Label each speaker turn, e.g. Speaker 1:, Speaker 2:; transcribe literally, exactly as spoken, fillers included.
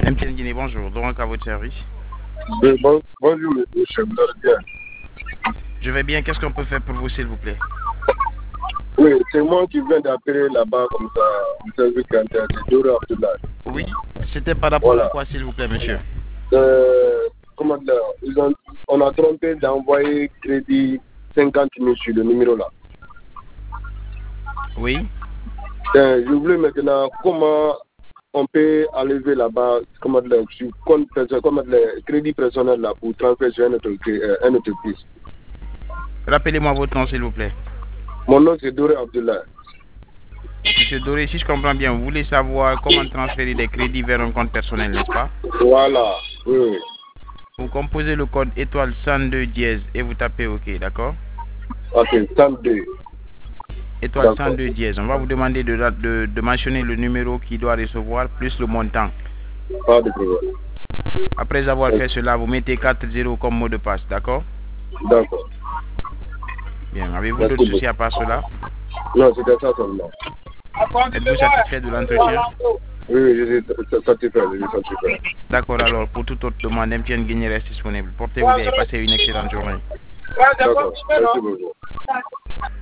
Speaker 1: M T N Guinée, bonjour. Donc, à votre service.
Speaker 2: Oui, bon, bonjour, monsieur. Vous allez bien?
Speaker 1: Je vais bien. Qu'est-ce qu'on peut faire pour vous, s'il vous plaît?
Speaker 2: Oui, c'est moi qui viens d'appeler là-bas comme ça, au service clientèle, c'est Doro Abdoulaye.
Speaker 1: Oui, c'était par rapport
Speaker 2: Voilà.
Speaker 1: à quoi, s'il vous plaît, monsieur?
Speaker 2: Euh, comment dire, ils ont, on a trompé d'envoyer crédit cinquante mille sur le numéro là.
Speaker 1: Oui.
Speaker 2: Euh, je voulais maintenant comment on peut enlever là-bas, comment dire, sur compte perso- comment dire, crédit personnel là pour transférer sur un autre, euh, un autre plus.
Speaker 1: Rappelez-moi votre nom, s'il vous plaît.
Speaker 2: Mon nom c'est Doro Abdoulaye.
Speaker 1: Monsieur Doré, si je comprends bien, vous voulez savoir comment transférer des crédits vers un compte personnel, n'est-ce pas?
Speaker 2: Voilà, oui, oui.
Speaker 1: Vous composez le code étoile cent deux dièse et vous tapez OK, d'accord?
Speaker 2: Ok, cent deux.
Speaker 1: Étoile
Speaker 2: D'accord.
Speaker 1: cent deux dièse. On va vous demander de, de, de mentionner le numéro qui doit recevoir plus le montant.
Speaker 2: Pas de problème.
Speaker 1: Après avoir fait cela, vous mettez quatre zéro comme mot de passe, d'accord?
Speaker 2: D'accord.
Speaker 1: Bien. Avez-vous
Speaker 2: Merci
Speaker 1: d'autres soucis
Speaker 2: beaucoup.
Speaker 1: à part cela?
Speaker 2: Non, c'était ça seulement.
Speaker 1: Êtes-vous satisfait de l'entretien?
Speaker 2: Oui, oui, je suis satisfait, je suis satisfait.
Speaker 1: D'accord, alors, pour toute autre demande, M T N Guinée reste disponible. Portez-vous bien et passez une excellente journée.
Speaker 2: D'accord, merci beaucoup.